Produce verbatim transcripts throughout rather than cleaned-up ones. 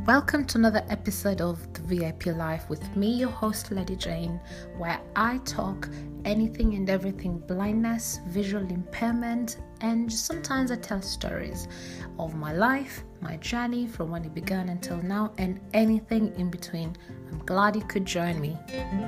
Welcome to another episode of The V I P Life with me, your host, Lady Jane, where I talk anything and everything blindness, visual impairment, and sometimes I tell stories of my life, my journey from when it began until now, and anything in between. I'm glad you could join me.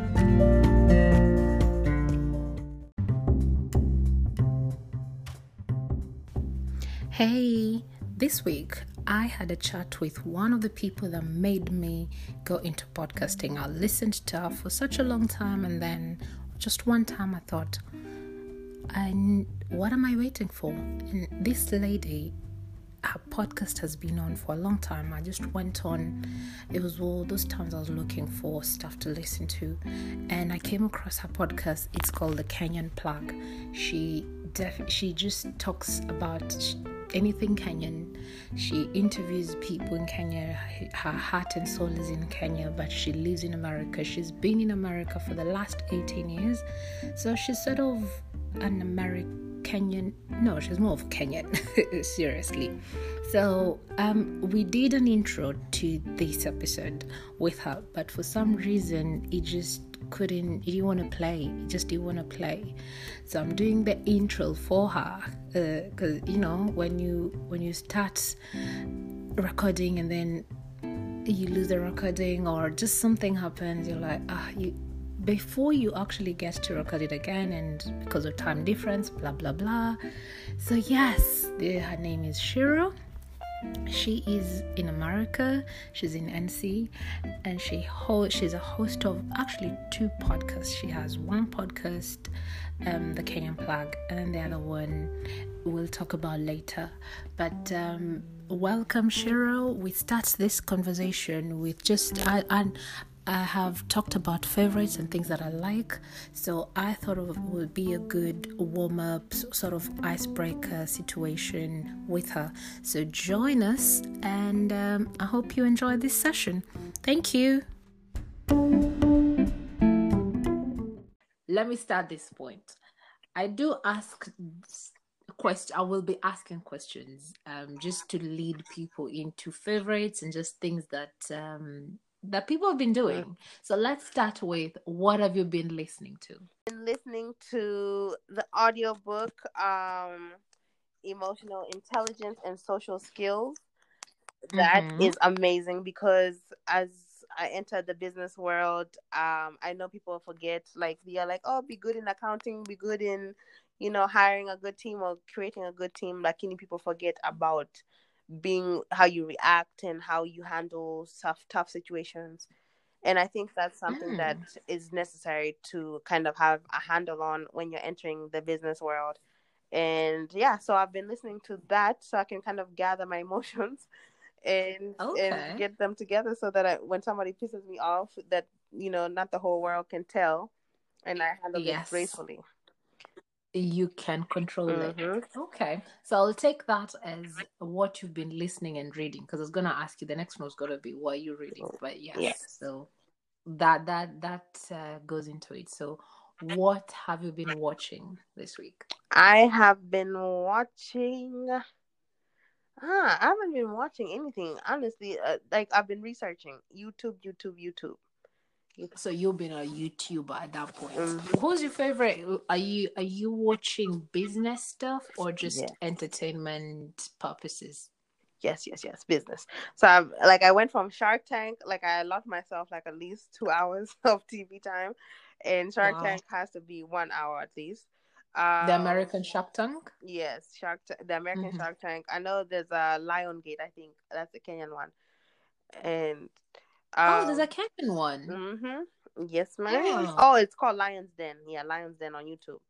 Hey, this week I had a chat with one of the people that made me go into podcasting. I listened to her for such a long time, and then just one time I thought, I, what am I waiting for? And this lady, her podcast has been on for a long time. I just went on. It was all those times I was looking for stuff to listen to, and I came across her podcast. It's called The Kenyan Plug. She def- she just talks about anything Kenyan. She interviews people in Kenya. Her heart and soul is in Kenya, but she lives in America. She's been in America for the last eighteen years, so she's sort of an American Kenyan. No, she's more of Kenyan. Seriously. So um, we did an intro to this episode with her, but for some reason it just couldn't. It didn't want to play. It just didn't want to play. So I'm doing the intro for her because uh, you know when you when you start recording and then you lose the recording or just something happens, you're like ah you. Before you actually get to record it again, and because of time difference, blah blah blah. So yes, the, her name is Shiro. She is in America. She's in N C, and she ho- she's a host of actually two podcasts. She has one podcast, um, The Kenyan Plug, and the other one we'll talk about later. But um, welcome, Shiro. We start this conversation with just I and. I have talked about favorites and things that I like, so I thought it would be a good warm-up, sort of icebreaker situation with her. So join us, and um, I hope you enjoy this session. Thank you. Let me start this point. I do ask question. I will be asking questions um, just to lead people into favorites and just things that. Um, that people have been doing. So let's start with, what have you been listening to? Been listening to the audiobook um Emotional Intelligence and Social Skills. That mm-hmm. is amazing because as I entered the business world, um I know people forget, like they are like, oh, be good in accounting, be good in, you know, hiring a good team or creating a good team. Like, people forget about being how you react and how you handle tough tough situations. And I think that's something mm. that is necessary to kind of have a handle on when you're entering the business world. And yeah, so I've been listening to that so I can kind of gather my emotions and okay. and get them together so that I, when somebody pisses me off, that, you know, not the whole world can tell, and I handle yes. it gracefully. You can control mm-hmm. it. Okay. So I'll take that as what you've been listening and reading, because I was going to ask you, the next one was going to be, what are you reading? But yes, yes. So that that that uh, goes into it. So what have you been watching this week? I have been watching... Huh, I haven't been watching anything, honestly. Uh, like, I've been researching. YouTube, YouTube, YouTube. So you've been a YouTuber at that point. Mm-hmm. Who's your favorite? Are you are you watching business stuff or just yeah. entertainment purposes? Yes, yes, yes, business. So I've, like, I went from Shark Tank. Like, I allot myself like at least two hours of T V time, and Shark wow. Tank has to be one hour at least. Um, the American Shark Tank. Yes, Shark T- the American mm-hmm. Shark Tank. I know there's a Lion Gate. I think that's the Kenyan one, and. Um, oh, there's a Kenyan one. Mm-hmm. Yes, ma'am. Oh. oh, it's called Lion's Den. Yeah, Lion's Den on YouTube.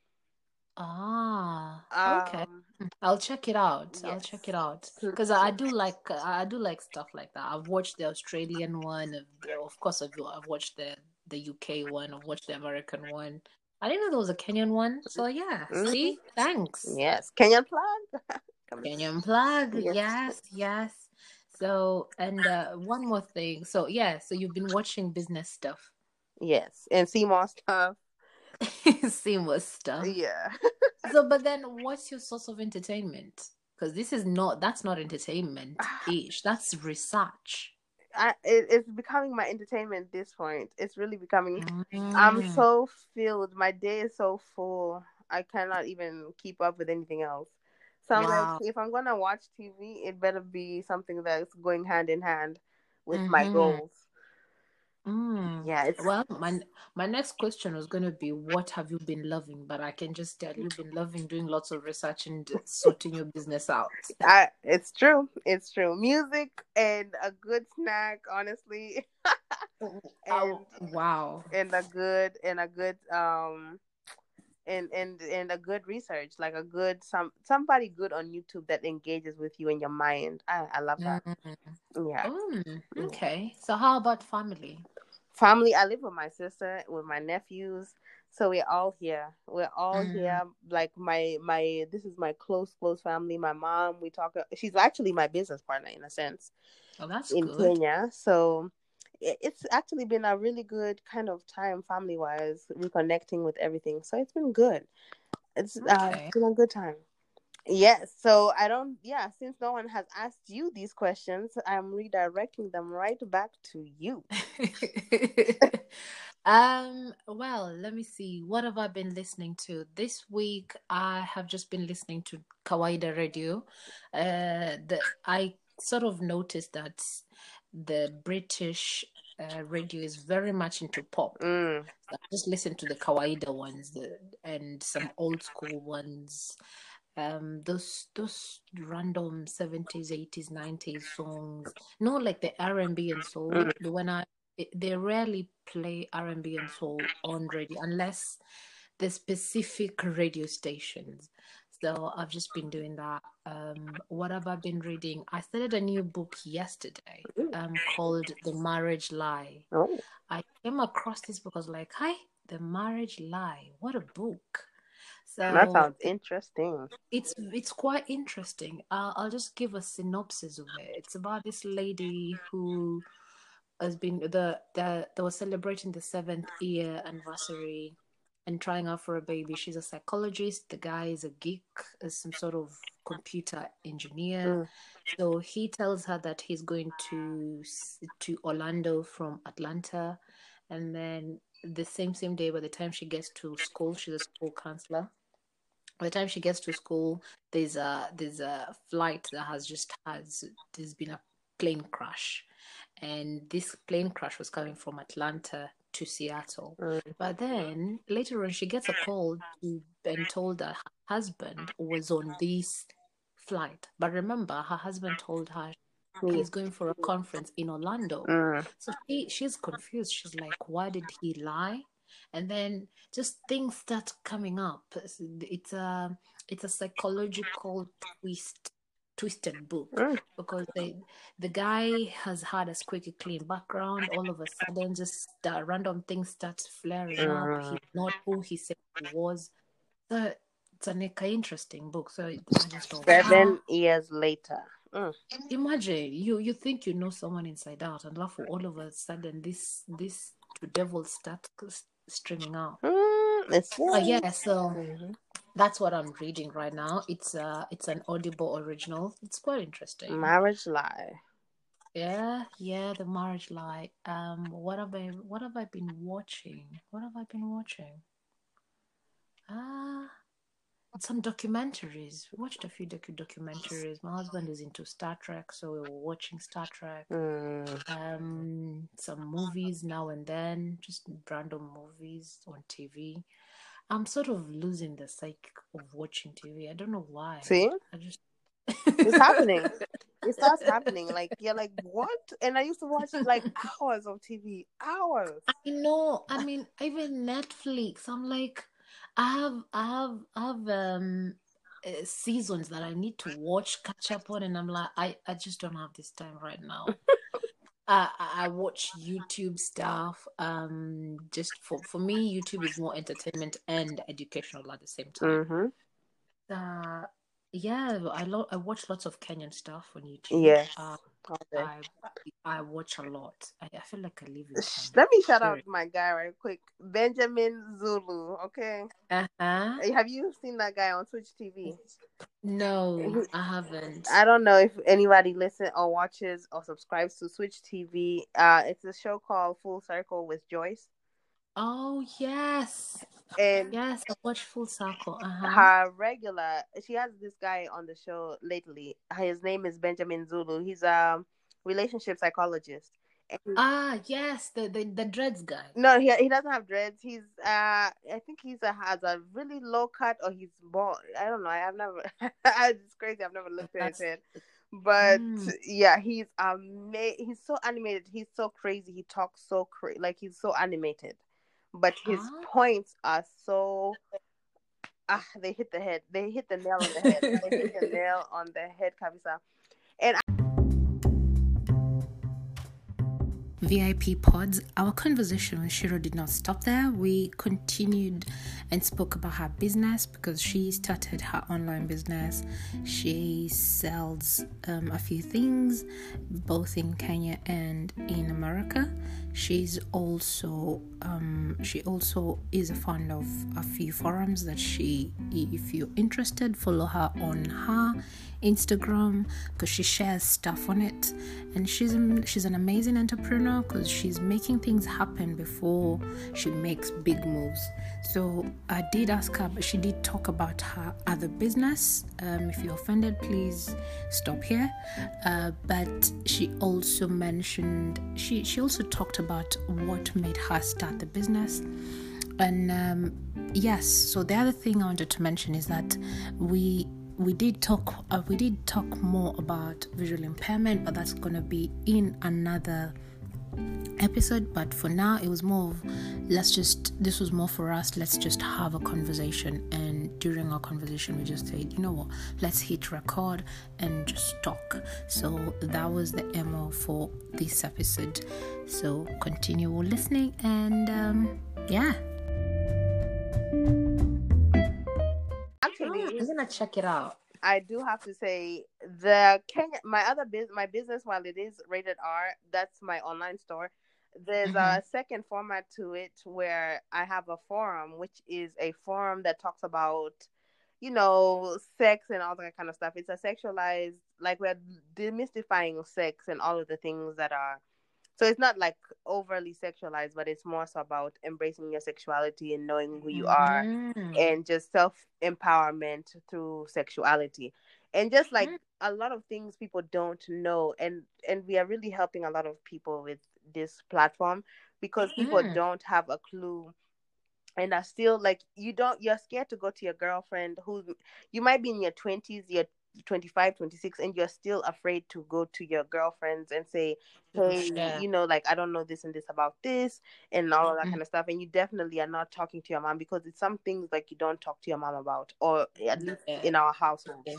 Ah, okay. Um, I'll check it out. Yes. I'll check it out because I do like I do like stuff like that. I've watched the Australian one. Of course, I've I've watched the the U K one. I've watched the American one. I didn't know there was a Kenyan one. So yeah, mm-hmm. see, thanks. Yes, Kenyan Plug. Kenyan Plug. Yes, yes. yes. So, and uh, one more thing. So, yeah, so you've been watching business stuff. Yes, and C M O S stuff. C M O S stuff. Yeah. So, but then what's your source of entertainment? Because this is not, that's not entertainment-ish. That's research. I it, it's becoming my entertainment at this point. It's really becoming. I'm Mm. so filled. My day is so full. I cannot even keep up with anything else. So I'm like, Wow. if I'm gonna watch T V, it better be something that's going hand in hand with my Mm-hmm. goals. Mm. Yeah, it's Well, my my next question was going to be, what have you been loving? But I can just tell you've been loving doing lots of research and sorting your business out. I it's true. It's true. Music and a good snack, honestly, and Oh, wow. and a good and a good um and and and a good research, like a good some somebody good on YouTube that engages with you in your mind. I I love that. Mm. Yeah. Mm, Yeah. okay. So how about family? Family. I live with my sister, with my nephews, so we're all here. We're all Mm. here. Like my my this is my close close family. My mom. We talk. She's actually my business partner in a sense Oh, that's in good. Kenya. So it, it's actually been a really good kind of time family wise, reconnecting with everything. So it's been good. It's uh, Okay. it's been a good time. Yes. So I don't. Yeah. Since no one has asked you these questions, I'm redirecting them right back to you. Um, well, let me see. What have I been listening to? This week I have just been listening to Kawaida Radio. Uh, the I sort of noticed that the British uh, radio is very much into pop. Mm. So I just listen to the Kawaida ones, the, and some old school ones. Um, those those random seventies, eighties, nineties songs. No, like the R and B and soul. Mm. The when I it- they rarely play R and B and soul on radio unless the specific radio stations. So I've just been doing that. Um, what have I been reading? I started a new book yesterday, Mm. um, called The Marriage Lie. Oh, I came across this book. I was like, "Hi, The Marriage Lie. What a book!" that So sounds interesting. it's it's quite interesting. Uh, I'll just give a synopsis of it. It's about this lady who has been the the they were celebrating the seventh year anniversary and trying out for a baby. She's a psychologist. The guy is a geek, is some sort of computer engineer. Mm. So he tells her that he's going to to Orlando from Atlanta, and then the same same day, by the time she gets to school, she's a school counselor. By the time she gets to school, there's a there's a flight that has just has there's been a plane crash, and this plane crash was coming from Atlanta to Seattle. Mm. But then later on, she gets a call to and told that her husband was on this flight. But remember, her husband told her Mm. he's going for a conference in Orlando. Mm. So she she's confused. She's like, why did he lie? And then just things start coming up. It's a it's a psychological twist twisted book Mm. because they, the guy has had a squeaky clean background. All of a sudden, just uh, random things start flaring up. Mm. He's not who he said he was. So it's an interesting book. So I just thought, wow. Seven years later. Mm. Imagine you you think you know someone inside out, and laugh all of a sudden this this two devils start streaming out. Mm. It's Oh yeah, so mm-hmm. that's what I'm reading right now. It's uh it's an Audible original. It's quite interesting. Marriage Lie. Yeah, yeah, The Marriage Lie. Um, what have I what have I been watching? What have I been watching? Ah, some documentaries. We watched a few docu documentaries. My husband is into Star Trek, so we were watching Star Trek. Mm. Um, some movies now and then, just random movies on T V. I'm sort of losing the psyche of watching T V. I don't know why. See? I just It's happening. It starts happening. Like you're like, what? And I used to watch like hours of T V. Hours. I know. I mean, even Netflix. I'm like, I have, I have, I have um uh, seasons that I need to watch, catch up on, and I'm like, I, I just don't have this time right now. Uh, I I watch YouTube stuff. Um, just for for me, YouTube is more entertainment and educational at the same time. Mm-hmm. Uh, yeah, I lo I watch lots of Kenyan stuff on YouTube. Yes. Uh, Okay. I I watch a lot. I, I feel like I live in Kenya. Let me shout Sure. out my guy right quick, Benjamin Zulu. Okay. Uh huh. Have you seen that guy on Twitch T V? No, I haven't. I don't know if anybody listens or watches or subscribes to Switch T V. Uh, it's a show called Full Circle with Joyce. Oh yes, And yes, I watch Full Circle. Uh huh. her regular, she has this guy on the show lately. His name is Benjamin Zulu. He's a relationship psychologist. And Ah yes, the the the dreads guy. no, he he doesn't have dreads. He's uh, I think he's a has a really low cut or he's bald. I don't know. I have never. It's crazy. I've never looked at his That's head. But mm. yeah, he's ama- He's so animated. He's so crazy. He talks so crazy. Like he's so animated, but his Ah. points are so. Ah, they hit the head. They hit the nail on the head. They hit the nail on the head, Kabisa. And I- V I P pods, our conversation with Shiro did not stop there. We continued and spoke about her business because she started her online business. She sells um, a few things both in Kenya and in America. She's also um, she also is a fan of a few forums that she, if you're interested, follow her on her Instagram because she shares stuff on it, and she's she's an amazing entrepreneur because she's making things happen before she makes big moves. So I did ask her, but she did talk about her other business. Um, if you're offended, please stop here. Uh, but she also mentioned she she also talked about what made her start the business. And um, yes, so the other thing I wanted to mention is that we we did talk uh, we did talk more about visual impairment, but that's gonna be in another episode. But for now, it was more of let's just this was more for us. Let's just have a conversation, and during our conversation, we just said, you know what, let's hit record and just talk. So that was the M O for this episode. So continue listening, and um, yeah. Actually, I'm gonna check it out. I do have to say the Kenya, my other business, my business, while it is rated R, that's my online store. There's Mhm. a second format to it where I have a forum, which is a forum that talks about, you know, sex and all that kind of stuff. It's a sexualized, like we're demystifying sex and all of the things that are. So it's not like overly sexualized, but it's more so about embracing your sexuality and knowing who you are, Mm. and just self empowerment through sexuality, and just like Mm. a lot of things people don't know, and and we are really helping a lot of people with this platform because people Mm. don't have a clue and are still like you don't you're scared to go to your girlfriend who you might be in your twenties, you're twenty-five, twenty-six, and you're still afraid to go to your girlfriends and say, hey, Yeah. you know, like I don't know this and this about this and all of that Mm. kind of stuff. And you definitely are not talking to your mom because it's some things like you don't talk to your mom about, or at least Yeah. in our household. Yeah.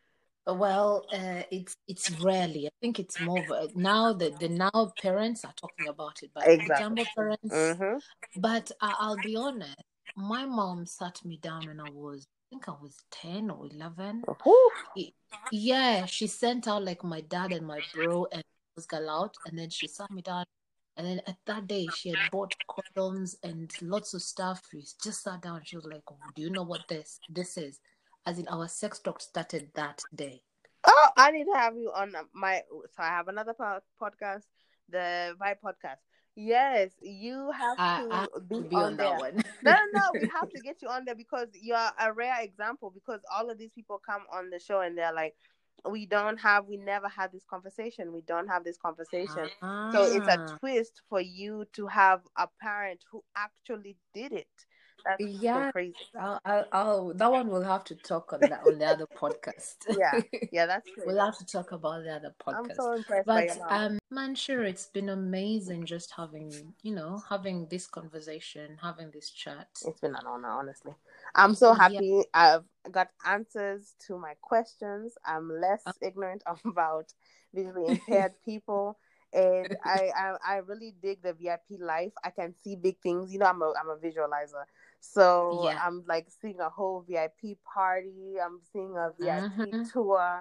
Well, uh, it's it's rarely. I think it's more of a, now that the now parents are talking about it, but Exactly. Jambo parents. Mm-hmm. But I, I'll be honest, my mom sat me down when I was, I think I was ten or eleven. Whew. It- yeah, she sent out like my dad and my bro and this girl out, and then she sat me down. And then at that day, she had bought condoms and lots of stuff. We just sat down. She was like, oh, "Do you know what this this is?" As in, our sex talk started that day. Oh, I need to have you on my. So I have another po- podcast, the Vibe podcast. Yes, you have I, to I have be to be on on there. that one. No, no, no. We have to get you on there because you're a rare example. Because all of these people come on the show and they're like, we don't have, we never had this conversation. We don't have this conversation. Ah. So it's a twist for you to have a parent who actually did it. That's Yeah, so crazy. I'll, I'll, I'll, that one we'll have to talk on that on the other podcast. Yeah, yeah, that's crazy. We'll have to talk about the other podcast. I'm so impressed by But your mom. um, man, sure, it's been amazing just having, you know, having this conversation, having this chat. It's been an honor, honestly. I'm so Yeah. happy. I've got answers to my questions. I'm less Uh, ignorant about visually impaired people. And I, I I really dig the V I P life. I can see big things. You know, I'm a I'm a visualizer. So Yeah. I'm like seeing a whole V I P party. I'm seeing a V I P Mhm. tour.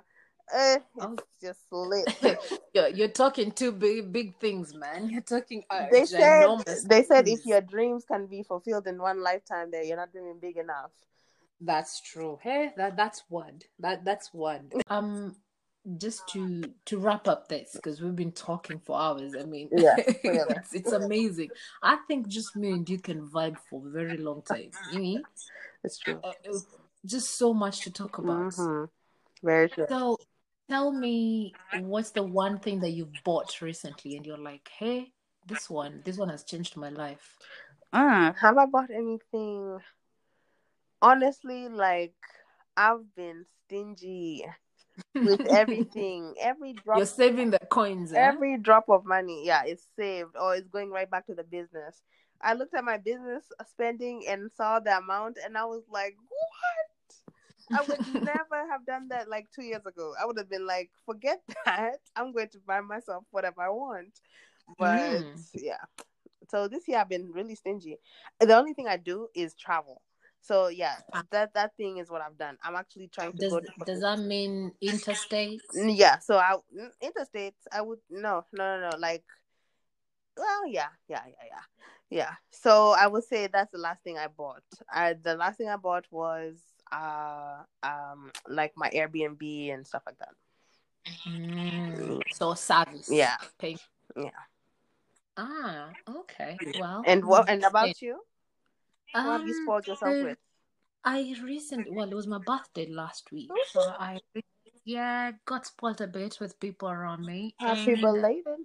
Uh, Oh, it's just lit. you're, you're talking two big big things, man. You're talking uh, They said ginormous they said if things. your dreams can be fulfilled in one lifetime, that you're not dreaming big enough. That's true. Hey, that that's word. That that's word. Um, just to to wrap up this, because we've been talking for hours. I mean, Yeah, clearly. it's it's amazing. I think just me and you can vibe for a very long time. You mean? It's true. Uh, uh, just so much to talk about. Mm-hmm. Very true. So, tell me, what's the one thing that you've bought recently, and you're like, hey, this one, this one has changed my life. Mm, have I bought anything? Honestly, like I've been stingy with everything. Every drop, You're saving the coins, eh? every drop of money, yeah, is saved or it's going right back to the business. I looked at my business spending and saw the amount, and I was like, "What? I would never have done that like two years ago. I would have been like, forget that. I'm going to buy myself whatever I want." But Mm. yeah, so this year I've been really stingy. The only thing I do is travel. So yeah, that that thing is what I've done. I'm actually trying to Does go to. does that mean interstate? Yeah, so I interstates. I would no, no, no, no. Like, well, yeah, yeah, yeah, yeah, yeah. So I would say that's the last thing I bought. I the last thing I bought was uh um like my Airbnb and stuff like that. Mm. So service. Yeah, Pay. yeah. Ah, okay. Well, And what? And same. about you? What have you Um, spoiled yourself so with? I recently, well, it was my birthday last week, so I yeah got spoiled a bit with people around me, Happy and belated.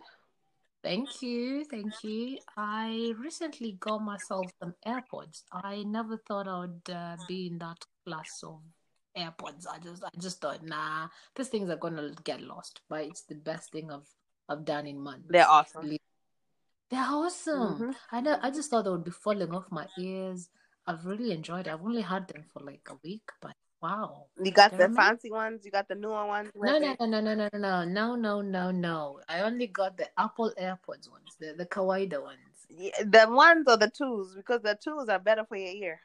thank you, thank you. I recently got myself some AirPods. I never thought I would uh, be in that class of AirPods. I just, I just thought, nah, these things are gonna get lost. But it's the best thing I've, I've done in months. They're awesome. They're awesome. Mm-hmm. I know. I just thought they would be falling off my ears. I've really enjoyed it. I've only had them for like a week, but wow. You got They're the amazing. fancy ones. You got the newer ones. No, no, no, no, no, no, no, no, no, no, no. I only got the Apple AirPods ones, the the kawaii ones. Yeah, the ones or the twos, because the twos are better for your ear.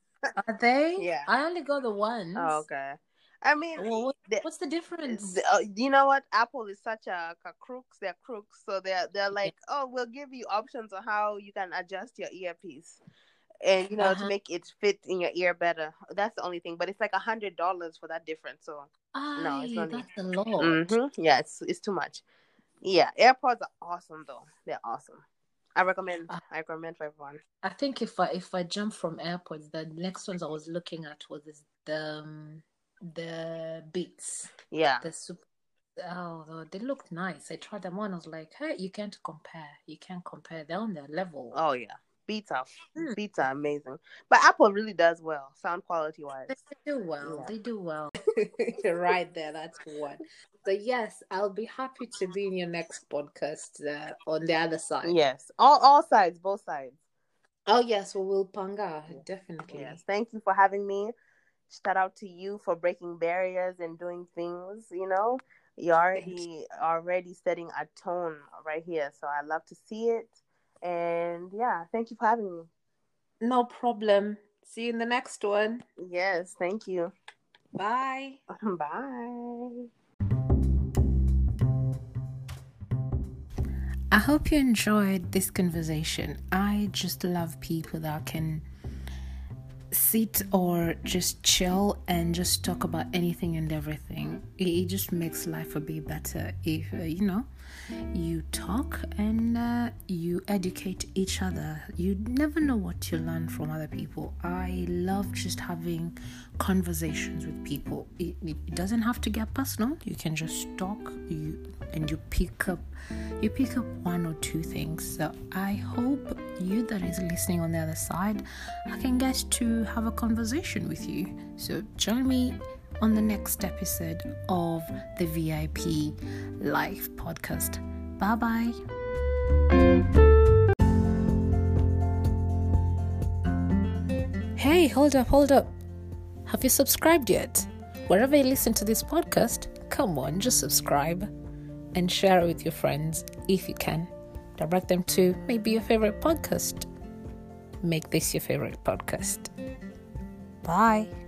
Are they? Yeah. I only got the ones. Oh, okay. I mean, Well, what, the, what's the difference? the, uh, you know what? Apple is such a, a crooks. They're crooks, so they're they're like, yeah. Oh, we'll give you options on how you can adjust your earpiece, and you know uh-huh. to make it fit in your ear better. That's the only thing. But it's like a hundred dollars for that difference. So Aye, no, it's not. That's a lot. Mm-hmm. Yeah, it's it's too much. Yeah, AirPods are awesome though. They're awesome. I recommend. Uh, I recommend for everyone. I think if I if I jump from AirPods, the next ones I was looking at was the um, the Beats. Yeah. The super. Oh, they looked nice. I tried them on. I was like, hey, you can't compare. You can't compare. They're on their level. Oh yeah, Beats are hmm. Beats are amazing. But Apple really does well, sound quality wise. They do well. Yeah. They do well. Right there. That's one. So yes, I'll be happy to be in your next podcast uh, on the other side. Yes, all all sides, both sides. Oh yes, we will panga definitely. Yes, thank you for having me. Shout out to you for breaking barriers and doing things. You know, you're already already setting a tone right here. So I love to see it. And yeah, thank you for having me. No problem. See you in the next one. Yes, thank you. Bye. Bye. I hope you enjoyed this conversation. I just love people that can sit or just chill and just talk about anything and everything. It, it just makes life a bit better if, uh, you know, you talk and uh, you educate each other. You never know what you learn from other people. I love just having conversations with people. It, it doesn't have to get personal. You can just talk you and you pick up you pick up one or two things. So I hope you that is listening on the other side, I can get to have a conversation with you. So join me on the next episode of the V I P Life podcast. Bye bye. Hey, hold up, hold up. Have you subscribed yet? Wherever you listen to this podcast, come on, just subscribe and share it with your friends if you can. Direct them to maybe your favorite podcast. Make this your favorite podcast. Bye.